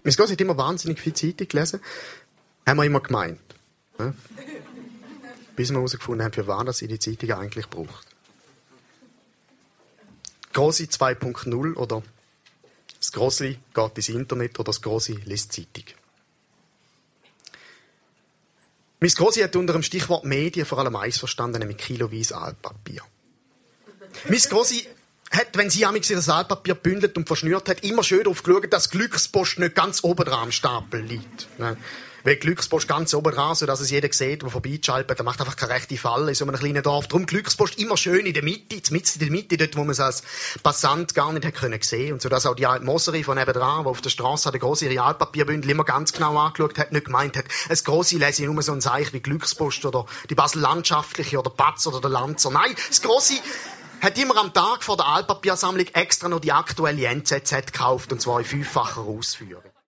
Mein Grossi hat immer wahnsinnig viel Zeitung gelesen. Haben wir immer gemeint. Ja? Bis wir herausgefunden haben, für was sie die Zeitung eigentlich braucht. Grossi 2.0 oder das Grossi geht ins Internet oder das Grossi liest Zeitung. Mein Grossi hat unter dem Stichwort Medien vor allem eins verstanden, nämlich kiloweise Altpapier. Mein Grossi hat, wenn sie amigs ihr Altpapier bündelt und verschnürt hat, immer schön darauf geschaut, dass die Glückspost nicht ganz oben dran am Stapel liegt. Weil die Glückspost ganz oben dran, sodass es jeder sieht, der vorbeischaltet, der macht einfach keine rechte Falle in so einem kleinen Dorf. Darum Glückspost immer schön in der Mitte, mitten in der Mitte, dort, wo man es als Passant gar nicht hätte sehen. Und so, dass auch die alte Moseri von nebenan, die auf der Straße der Grossi ihre Altpapierbündel immer ganz genau angeschaut hat, nicht gemeint hat, ein Grossi lese ich nur so ein Zeichen wie Glückspost oder die Basel Landschaftliche oder Batz oder der Lanzer. Nein, das Grossi hat immer am Tag vor der Altpapiersammlung extra noch die aktuelle NZZ gekauft, und zwar in 5-facher Ausführung.